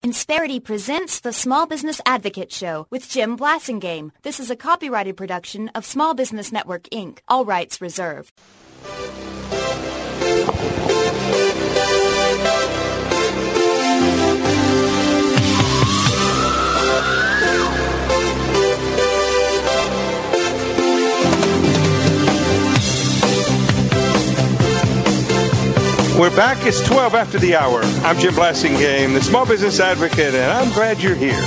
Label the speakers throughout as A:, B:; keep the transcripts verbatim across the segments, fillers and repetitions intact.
A: Insperity presents the Small Business Advocate Show with Jim Blasingame. This is a copyrighted production of Small Business Network, Incorporated. All rights reserved.
B: We're back. It's twelve after the hour. I'm Jim Blasingame, the Small Business Advocate, and I'm glad you're here.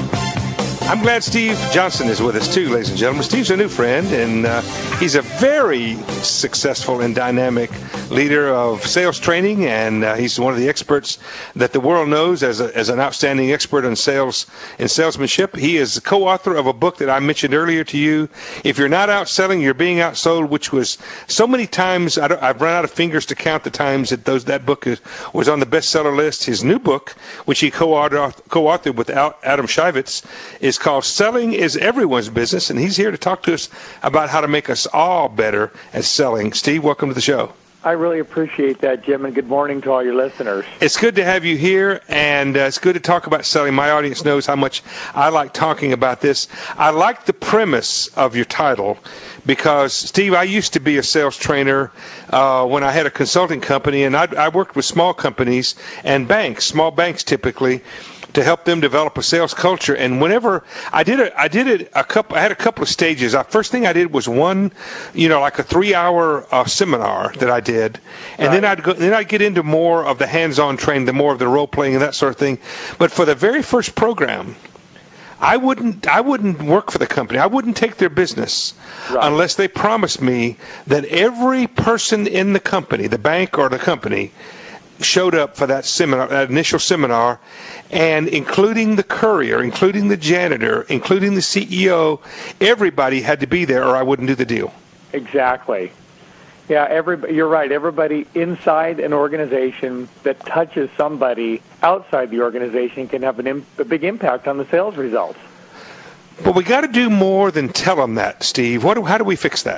B: I'm glad Steve Johnson is with us, too, ladies and gentlemen. Steve's a new friend, and uh, he's a very successful and dynamic leader of sales training, and uh, he's one of the experts that the world knows as, a, as an outstanding expert in sales and salesmanship. He is the co-author of a book that I mentioned earlier to you, If You're Not Outselling, You're Being Outsold, which was so many times, I don't, I've run out of fingers to count the times that those that book is, was on the bestseller list. His new book, which he co-authored, co-authored with Adam Shivitz, is called Selling is Everyone's Business, and he's here to talk to us about how to make us all better at selling. Steve, welcome to the show.
C: I really appreciate that, Jim, and good morning to all your listeners.
B: It's good to have you here, and uh, it's good to talk about selling. My audience knows how much I like talking about this. I like the premise of your title because, Steve, I used to be a sales trainer uh, when I had a consulting company, and I, I worked with small companies and banks, small banks typically, to help them develop a sales culture. And whenever I did it, I did it a couple. I had a couple of stages. The first thing I did was one, you know, like a three-hour uh, seminar that I did, and right. then I'd go. Then I'd get into more of the hands-on training, the more of the role playing and that sort of thing. But for the very first program, I wouldn't. I wouldn't work for the company. I wouldn't take their business right. unless they promised me that every person in the company, the bank or the company, showed up for that seminar, that initial seminar, and including the courier, including the janitor, including the C E O, everybody had to be there or I wouldn't do the deal.
C: Exactly. Yeah, every, you're right. Everybody inside an organization that touches somebody outside the organization can have an im- a big impact on the sales results.
B: But we got to do more than tell them that, Steve. What? Do, how do we fix that?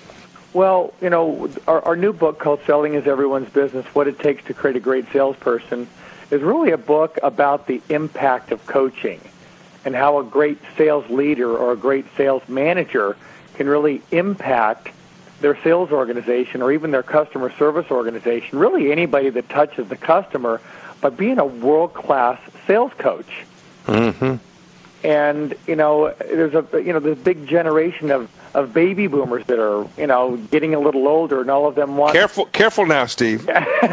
C: Well, you know, our, our new book called Selling is Everyone's Business, What It Takes to Create a Great Salesperson, is really a book about the impact of coaching and how a great sales leader or a great sales manager can really impact their sales organization or even their customer service organization, really anybody that touches the customer, by being a world-class sales coach.
B: Mm-hmm.
C: And, you know, there's a, you know, this big generation of, of baby boomers that are, you know, getting a little older, and all of them want...
B: Careful careful now, Steve.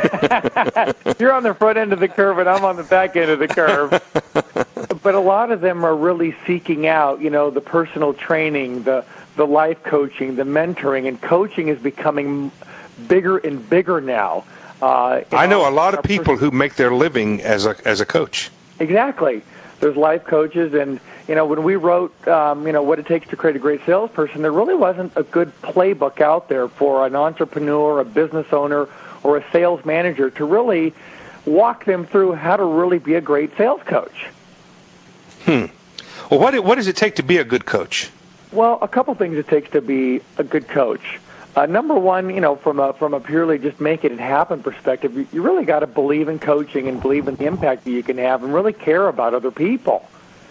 C: You're on the front end of the curve, and I'm on the back end of the curve. But a lot of them are really seeking out, you know, the personal training, the, the life coaching, the mentoring, and coaching is becoming bigger and bigger now. Uh,
B: I know a lot of people who make their living as a as a coach.
C: Exactly. There's life coaches, and, you know, when we wrote, um, you know, What It Takes to Create a Great Salesperson, there really wasn't a good playbook out there for an entrepreneur, a business owner, or a sales manager to really walk them through how to really be a great sales coach.
B: Hmm. Well, what, what does it take to be a good coach?
C: Well, a couple things it takes to be a good coach. Uh, number one, you know, from a from a purely just making it happen perspective, you, you really got to believe in coaching and believe in the impact that you can have and really care about other people.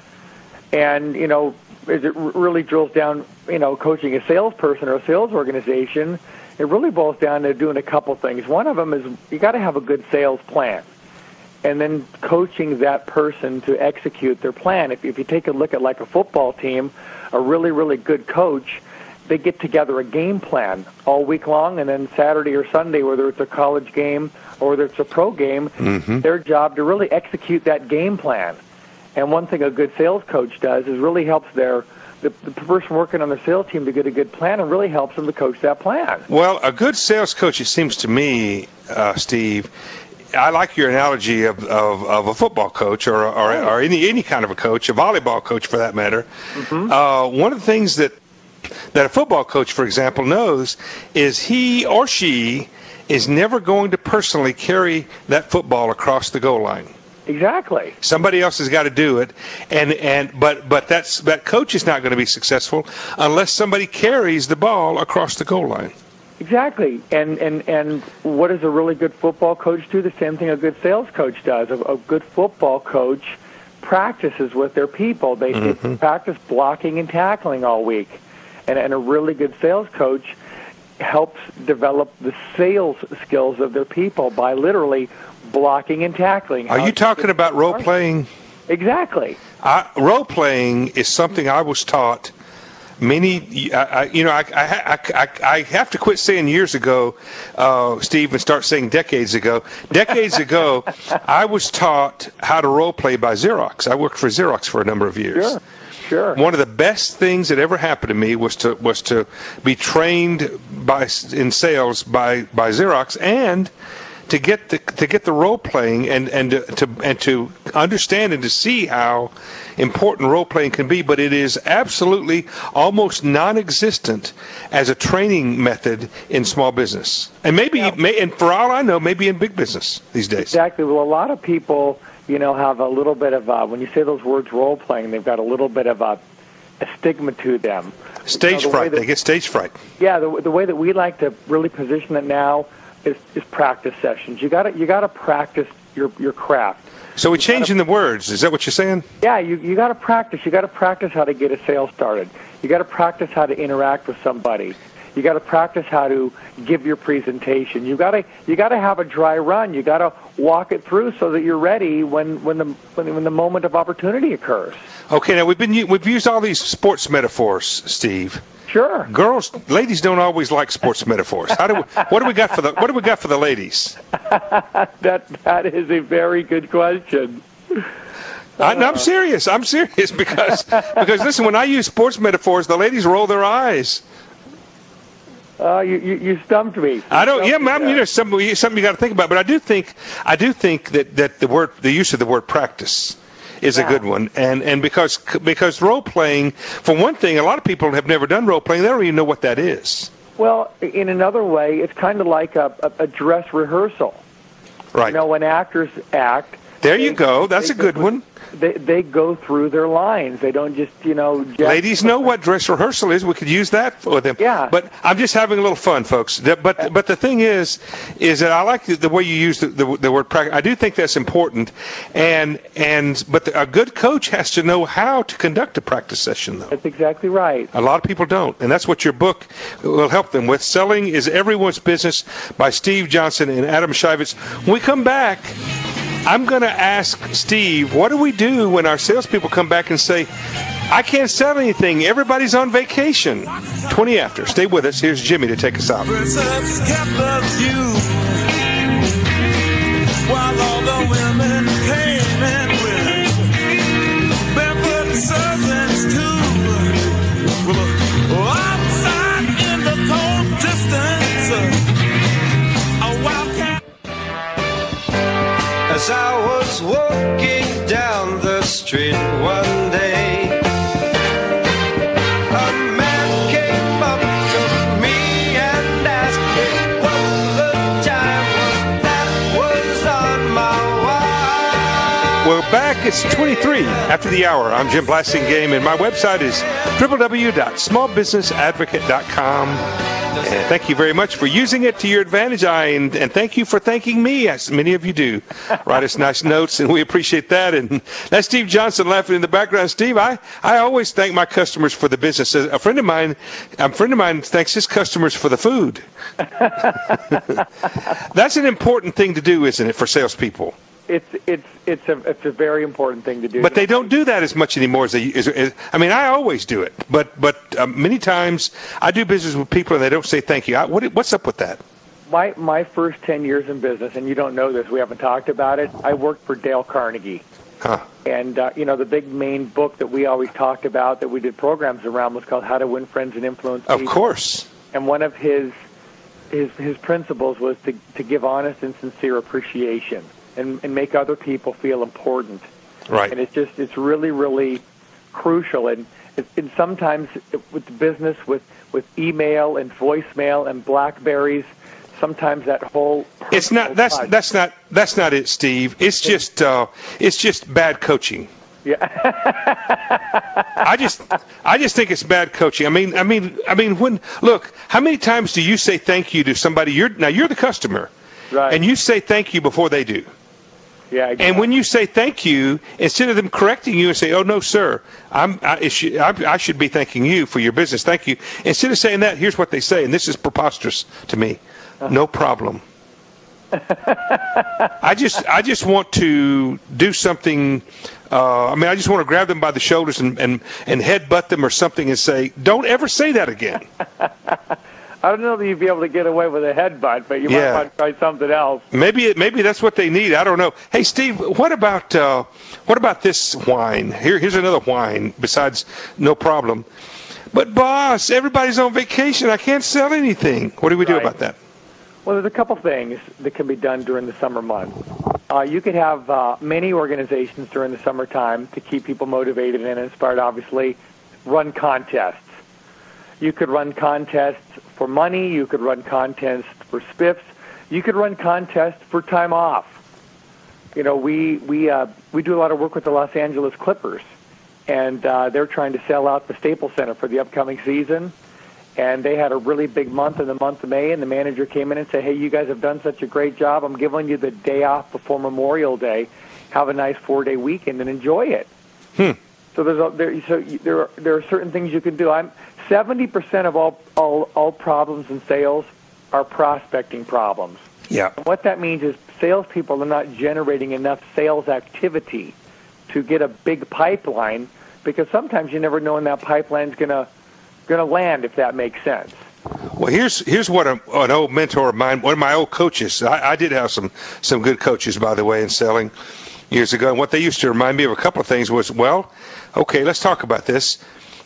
C: And, you know, as it really drills down, you know, coaching a salesperson or a sales organization, it really boils down to doing a couple things. One of them is you got to have a good sales plan, and then coaching that person to execute their plan. If, if you take a look at like a football team, a really, really good coach, they get together a game plan all week long, and then Saturday or Sunday, whether it's a college game or whether it's a pro game, mm-hmm. their job to really execute that game plan. And one thing a good sales coach does is really helps their the, the person working on the sales team to get a good plan and really helps them to coach that plan.
B: Well, a good sales coach, it seems to me, uh, Steve, I like your analogy of, of, of a football coach or or, or any, any kind of a coach, a volleyball coach for that matter. Mm-hmm. Uh, one of the things that that a football coach, for example, knows is he or she is never going to personally carry that football across the goal line.
C: Exactly.
B: Somebody else has got to do it, and and but but that's that coach is not going to be successful unless somebody carries the ball across the goal line.
C: Exactly. And and and what does a really good football coach do? The same thing a good sales coach does. A, a good football coach practices with their people. They, mm-hmm. they practice blocking and tackling all week. And, and a really good sales coach helps develop the sales skills of their people by literally blocking and tackling.
B: Are you talking about role-playing?
C: Exactly.
B: I, role-playing is something I was taught many, I, I, you know, I, I, I, I have to quit saying years ago, uh, Steve, and start saying decades ago. Decades ago, I was taught how to role-play by Xerox. I worked for Xerox for a number of years.
C: Sure. Sure.
B: One of the best things that ever happened to me was to was to be trained by in sales by, by Xerox, and to get the to get the role playing and and to and to understand and to see how important role playing can be. But it is absolutely almost non-existent as a training method in small business, and maybe yeah. may, and for all I know, maybe in big business these days.
C: Exactly. Well, a lot of people, you know, have a little bit of a, when you say those words role playing, they've got a little bit of a, a stigma to them.
B: Stage
C: you know, the
B: fright.
C: That,
B: they get stage fright.
C: Yeah, the, the way that we like to really position it now is, is practice sessions. You got to you got to practice your your craft.
B: So we're changing the words. Is that what you're saying?
C: Yeah, you you got to practice. You got to practice how to get a sale started. You got to practice how to interact with somebody. You got to practice how to give your presentation. You got to you got to have a dry run. You got to walk it through so that you're ready when when the when, when the moment of opportunity occurs.
B: Okay, now we've been we've used all these sports metaphors, Steve.
C: Sure.
B: Girls, ladies don't always like sports metaphors. How do we, what do we got for the what do we got for the ladies?
C: that that is a very good question.
B: I, I'm serious. I'm serious because because listen, when I use sports metaphors, the ladies roll their eyes.
C: Uh, you, you you stumped me. You
B: I don't. Yeah,
C: stumped
B: I'm, you know, something something you got to think about. But I do think I do think that, that the word the use of the word practice is
C: yeah.
B: a good one, and and because because role playing, for one thing, a lot of people have never done role playing. They don't even know what that is.
C: Well, in another way, it's kind of like a, a, a dress rehearsal.
B: Right.
C: You know, when actors act.
B: There
C: they,
B: you go. That's a good
C: go,
B: one.
C: They they go through their lines. They don't just, you know. Just
B: Ladies know what dress rehearsal is. We could use that for them.
C: Yeah.
B: But I'm just having a little fun, folks. But but the thing is, is that I like the, the way you use the, the, the word practice. I do think that's important. And and but the, a good coach has to know how to conduct a practice session, though.
C: That's exactly right.
B: A lot of people don't, and that's what your book will help them with. Selling is Everyone's Business by Steve Johnson and Adam Shivitz. When we come back, I'm going to ask Steve, what do we do when our salespeople come back and say, I can't sell anything, everybody's on vacation? twenty after. Stay with us. Here's Jimmy to take us out.
D: While all the women came and went, barefoot servants too. Well, outside in the cold distance, a wildcat.
E: As I was walking down the street one day, a man came up to me and asked me what the time was that was on my wire.
B: We're back. It's twenty-three after the hour. I'm Jim Blasingame, and my website is w w w dot small business advocate dot com. And thank you very much for using it to your advantage. I and, and thank you for thanking me, as many of you do. Write us nice notes, and we appreciate that. And that's Steve Johnson laughing in the background. Steve, I, I always thank my customers for the business. A friend of mine, a friend of mine thanks his customers for the food. That's an important thing to do, isn't it, for salespeople?
C: It's it's it's a it's a very important thing to do.
B: But they don't do that as much anymore as they. As, as, I mean, I always do it, but but uh, many times I do business with people and they don't say thank you. I, what what's up with that?
C: My my first ten years in business, and you don't know this, we haven't talked about it. I worked for Dale Carnegie,
B: huh.
C: and uh, you know the big main book that we always talked about that we did programs around was called How to Win Friends and Influence People.
B: Of course.
C: And one of his his his principles was to to give honest and sincere appreciation. And, and make other people feel important.
B: Right.
C: And it's just, it's really, really crucial. And, and sometimes with the business, with, with email and voicemail and BlackBerries, sometimes that whole
B: it's not that's
C: touch.
B: that's not that's not it, Steve. It's just uh, it's just bad coaching.
C: Yeah.
B: I just I just think it's bad coaching. I mean I mean I mean when look, how many times do you say thank you to somebody? You're now you're the customer,
C: right?
B: And you say thank you before they do.
C: Yeah, exactly.
B: And when you say thank you, instead of them correcting you and say, "Oh no, sir, I'm I, it should, I, I should be thanking you for your business. Thank you." Instead of saying that, here's what they say, and this is preposterous to me. No problem. I just I just want to do something. Uh, I mean, I just want to grab them by the shoulders and, and, and headbutt them or something and say, "Don't ever say that again."
C: I don't know that you'd be able to get away with a headbutt, but you
B: Yeah.
C: might want to try something else.
B: Maybe it, maybe that's what they need. I don't know. Hey, Steve, what about uh, what about this whine? Here, here's another whine. Besides, no problem. But boss, everybody's on vacation. I can't sell anything. What do we do
C: Right.
B: about that?
C: Well, there's a couple things that can be done during the summer months. Uh, you could have uh, many organizations during the summertime to keep people motivated and inspired, obviously, run contests. You could run contests for money. You could run contests for spiffs. You could run contests for time off. You know, we we uh, we do a lot of work with the Los Angeles Clippers, and uh, they're trying to sell out the Staples Center for the upcoming season. And they had a really big month in the month of May, and the manager came in and said, "Hey, you guys have done such a great job. I'm giving you the day off before Memorial Day. Have a nice four-day weekend and enjoy it."
B: Hmm.
C: So there's a, there so you- there are, there are certain things you can do. I'm seventy percent of all all all problems in sales are prospecting problems.
B: Yeah.
C: And what that means is salespeople are not generating enough sales activity to get a big pipeline, because sometimes you never know when that pipeline's gonna gonna land, if that makes sense.
B: Well, here's here's what a, an old mentor of mine, one of my old coaches. I, I did have some some good coaches, by the way, in selling years ago. And what they used to remind me of a couple of things was, well, okay, let's talk about this.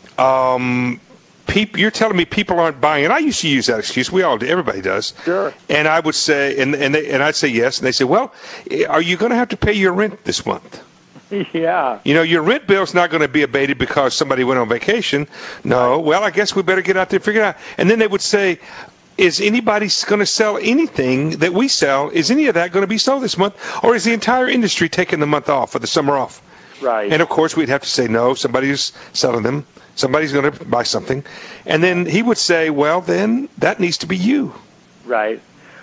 B: Um, people, you're telling me people aren't buying, and I used to use that excuse. We all do. Everybody does.
C: Sure.
B: And I would say, and and they, and I'd say yes, and they say, well, are you going to have to pay your rent this month?
C: Yeah.
B: You know, your rent bill's not going to be abated because somebody went on vacation. No. Well, I guess we better get out there and figure it out. And then they would say, is anybody going to sell anything that we sell? Is any of that going to be sold this month? Or is the entire industry taking the month off or the summer off?
C: Right.
B: And, of course, we'd have to say, no, somebody's selling them. Somebody's going to buy something. And then he would say, well, then that needs to be you.
C: Right.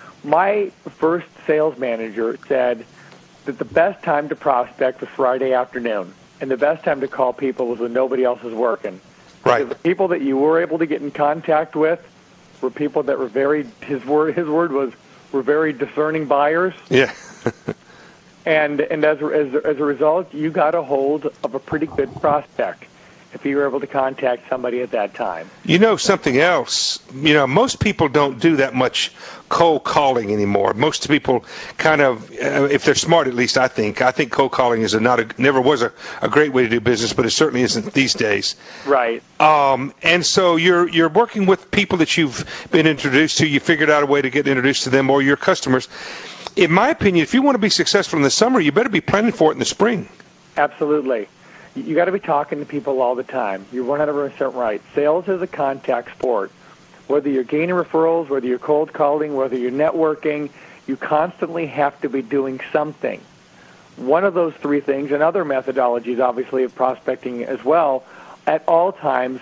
C: My first sales manager said that the best time to prospect was Friday afternoon, and the best time to call people was when nobody else was working.
B: Right.
C: Because the people that you were able to get in contact with were people that were very, his word his word was, were very discerning buyers.
B: Yeah.
C: And and as a, as a, as a result, you got a hold of a pretty good prospect if you were able to contact somebody at that time.
B: You know something else? You know, most people don't do that much cold calling anymore. Most people kind of, uh, if they're smart, at least I think, I think cold calling is a not a, never was a, a great way to do business, but it certainly isn't these days.
C: Right.
B: Um, and so you're you're working with people that you've been introduced to. You figured out a way to get introduced to them or your customers. In my opinion, if you want to be successful in the summer, you better be planning for it in the spring.
C: Absolutely. You got to be talking to people all the time. You're one hundred percent right. Sales is a contact sport. Whether you're gaining referrals, whether you're cold calling, whether you're networking, you constantly have to be doing something. One of those three things, and other methodologies, obviously, of prospecting as well, at all times,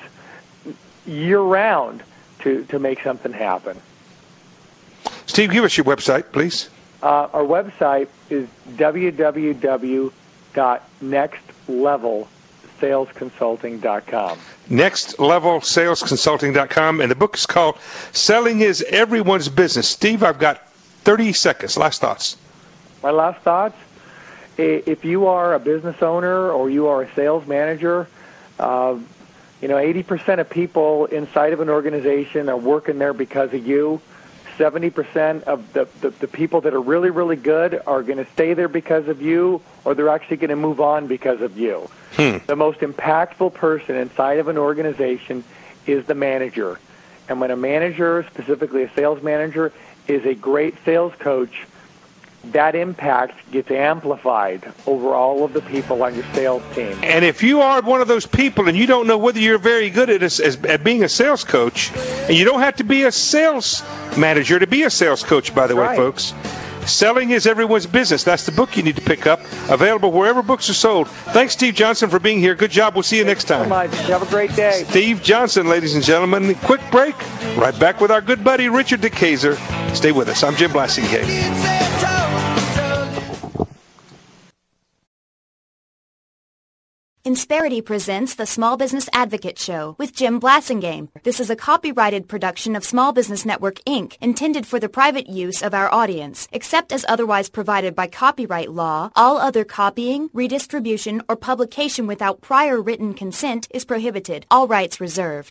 C: year-round, to, to make something happen.
B: Steve, give us your website, please.
C: Uh, our website is w w w dot next level sales consulting dot com.
B: next level sales consulting dot com, and the book is called Selling is Everyone's Business. Steve, I've got thirty seconds. Last thoughts.
C: My last thoughts, i- if you are a business owner or you are a sales manager, uh, you know, eighty percent of people inside of an organization are working there because of you. seventy percent of the, the, the people that are really, really good are going to stay there because of you, or they're actually going to move on because of you.
B: Hmm.
C: The most impactful person inside of an organization is the manager. And when a manager, specifically a sales manager, is a great sales coach, that impact gets amplified over all of the people on your sales team.
B: And if you are one of those people and you don't know whether you're very good at, as, as, at being a sales coach, and you don't have to be a sales manager to be a sales coach, by the way,
C: Right.
B: folks. Selling is Everyone's Business. That's the book you need to pick up. Available wherever books are sold. Thanks, Steve Johnson, for being here. Good job. We'll see you next time.
C: Thanks so much. Have a great day.
B: Steve Johnson, ladies and gentlemen. Quick break. Right back with our good buddy, Richard DeKaiser. Stay with us. I'm Jim Blasingame.
A: Insperity presents the Small Business Advocate Show with Jim Blasingame. This is a copyrighted production of Small Business Network, Incorporated, intended for the private use of our audience. Except as otherwise provided by copyright law, all other copying, redistribution, or publication without prior written consent is prohibited. All rights reserved.